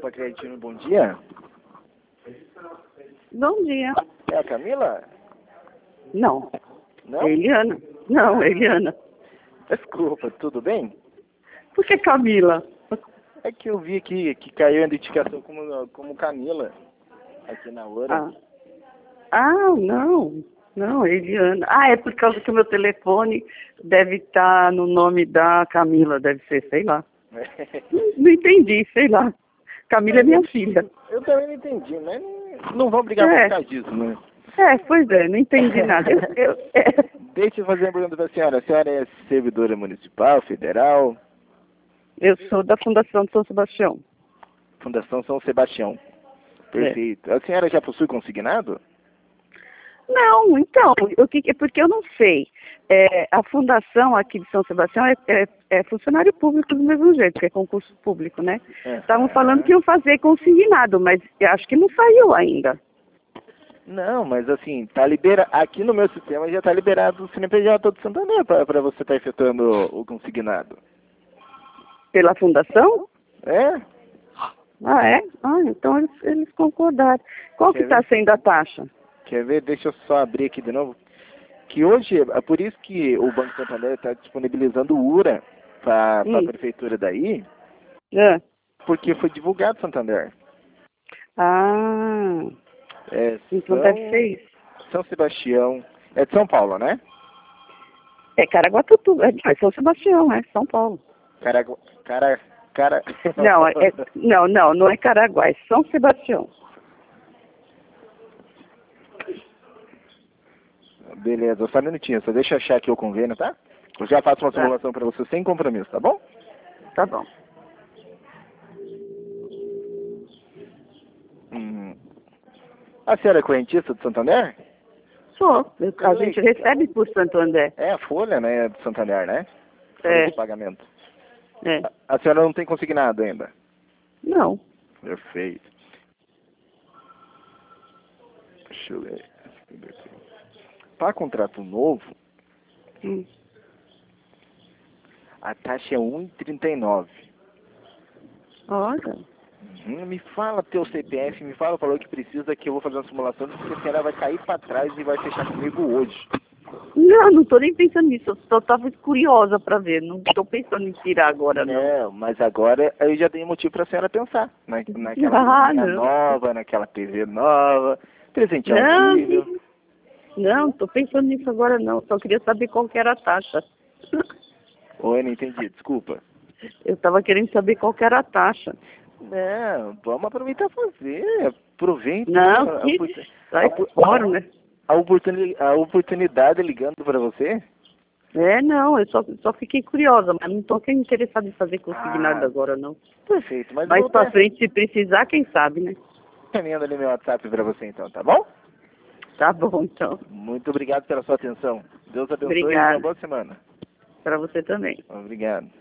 Opa, Creditino, bom dia. Bom dia. É a Camila? Não. Não? É Eliana. Não, é Eliana. Desculpa, tudo bem? Por que Camila? É que eu vi aqui que caiu a identificação como Camila aqui na hora. Não. Não, é Eliana. É por causa que o meu telefone deve estar no nome da Camila, deve ser, sei lá. Não entendi, sei lá. Camila é minha filha. Eu também não entendi, mas não vamos brigar por causa disso, né? Pois é, não entendi nada. Deixa eu fazer uma pergunta para a senhora. A senhora é servidora municipal, federal? Eu sou da Fundação de São Sebastião. Fundação São Sebastião. Perfeito. A senhora já possui consignado? Não, então, porque eu não sei. A fundação aqui de São Sebastião é funcionário público do mesmo jeito, que é concurso público, né? Estavam falando que iam fazer consignado, mas eu acho que não saiu ainda. Não, mas assim, tá aqui no meu sistema já está liberado o CNPJ do Santander para você estar efetuando o consignado. Pela fundação? É? É? Então eles concordaram. Qual que está sendo a taxa? Quer ver? Deixa eu só abrir aqui de novo. Que hoje, é por isso que o Banco Santander está disponibilizando o URA para a prefeitura daí, porque foi divulgado Santander. Então deve ser isso. São Sebastião. É de São Paulo, né? É Caraguatatuba. É São Sebastião, é São Paulo. Não é Caraguá, é São Sebastião. Beleza, só um minutinho, só deixa eu achar aqui o convênio, tá? Eu já faço uma simulação para você sem compromisso, tá bom? Tá bom. A senhora é correntista do Santander? Sou. A gente recebe por Santander. É a folha, né, do Santander, né? Folha de pagamento. É. A senhora não tem consignado ainda? Não. Perfeito. Deixa eu ver. Para contrato novo, a taxa é 1,39. Olha. Me fala teu CPF, me fala o valor que precisa, que eu vou fazer uma simulação, porque a senhora vai cair para trás e vai fechar comigo hoje. Não estou nem pensando nisso, eu só estava curiosa para ver, não estou pensando em tirar agora, não. Não, mas agora eu já dei motivo para a senhora pensar, naquela nova, naquela TV nova, presentear um filho. Não estou pensando nisso agora não, só queria saber qual que era a taxa. Oi, não entendi, desculpa. Eu estava querendo saber qual que era a taxa. Não, vamos aproveitar e fazer, aproveita. Não, sai fora, né? A oportunidade ligando para você? Não, eu só fiquei curiosa, mas não estou interessada em fazer consignado agora, não. Perfeito, mas mais para frente, se precisar, quem sabe, né? Caminhando ali meu WhatsApp para você então, tá bom? Tá bom, então. Muito obrigado pela sua atenção. Deus abençoe e uma boa semana. Para você também. Obrigado.